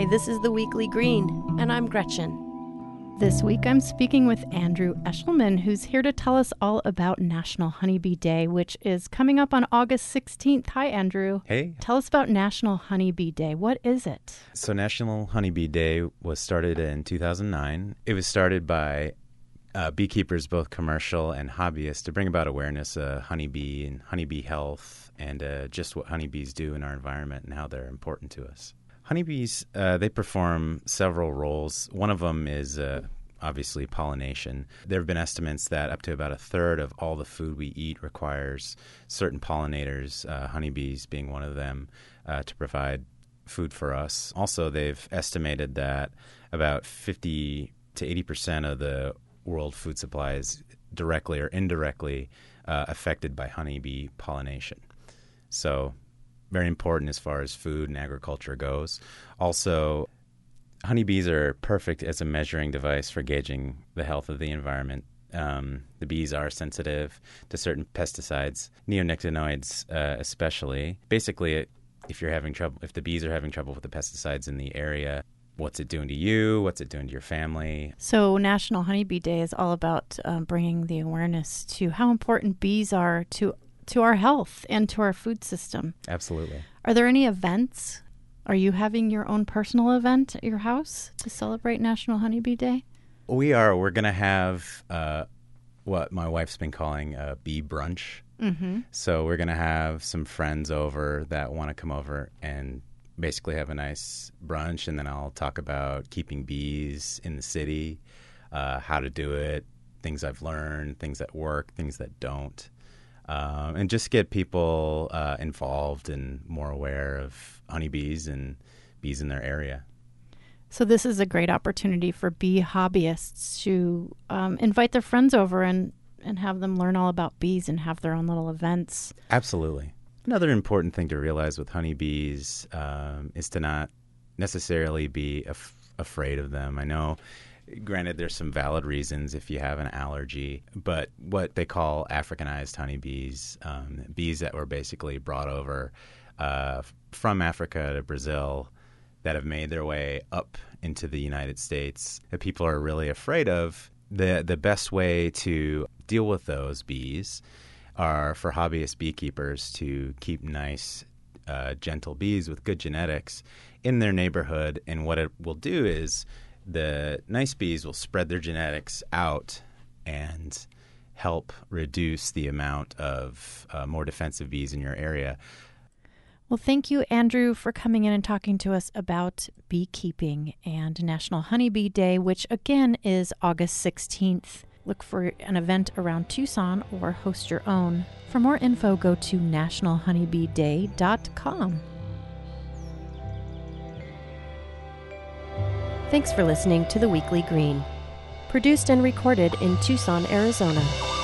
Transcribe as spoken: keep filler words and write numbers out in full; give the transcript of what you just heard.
this is the Weekly Green, and I'm Gretchen. This week I'm speaking with Andrew Eshelman, who's here to tell us all about National Honeybee Day, which is coming up on August sixteenth. Hi, Andrew. Hey. Tell us about National Honeybee Day. What is it? So National Honeybee Day was started in two thousand nine. It was started by uh, beekeepers, both commercial and hobbyists, to bring about awareness of honeybee and honeybee health and uh, just what honeybees do in our environment and how they're important to us. Honeybees, uh, they perform several roles. One of them is uh, obviously pollination. There have been estimates that up to about a third of all the food we eat requires certain pollinators, uh, honeybees being one of them, uh, to provide food for us. Also, they've estimated that about fifty to eighty percent of the world food supply is directly or indirectly uh, affected by honeybee pollination. So very important as far as food and agriculture goes. Also, honeybees are perfect as a measuring device for gauging the health of the environment. Um, the bees are sensitive to certain pesticides, neonicotinoids uh, especially. Basically, if you're having trouble, if the bees are having trouble with the pesticides in the area, what's it doing to you? What's it doing to your family? So National Honeybee Day is all about um, bringing the awareness to how important bees are to to our health and to our food system. Absolutely. Are there any events? Are you having your own personal event at your house to celebrate National Honeybee Day? We are. We're going to have uh, what my wife's been calling a bee brunch. Mm-hmm. So we're going to have some friends over that want to come over and basically have a nice brunch, and then I'll talk about keeping bees in the city, uh, how to do it, things I've learned, things that work, things that don't. Um, and just get people uh, involved and more aware of honeybees and bees in their area. So this is a great opportunity for bee hobbyists to um, invite their friends over and, and have them learn all about bees and have their own little events. Absolutely. Another important thing to realize with honeybees um, is to not necessarily be af- afraid of them. I know, granted, there's some valid reasons if you have an allergy, but what they call Africanized honeybees, um, bees that were basically brought over uh, from Africa to Brazil that have made their way up into the United States that people are really afraid of, the the best way to deal with those bees are for hobbyist beekeepers to keep nice, uh, gentle bees with good genetics in their neighborhood. And what it will do is the nice bees will spread their genetics out and help reduce the amount of uh, more defensive bees in your area. Well, thank you, Andrew, for coming in and talking to us about beekeeping and National Honeybee Day, which again is August sixteenth. Look for an event around Tucson or host your own. For more info, go to national honeybee day dot com. Thanks for listening to The Weekly Green. Produced and recorded in Tucson, Arizona.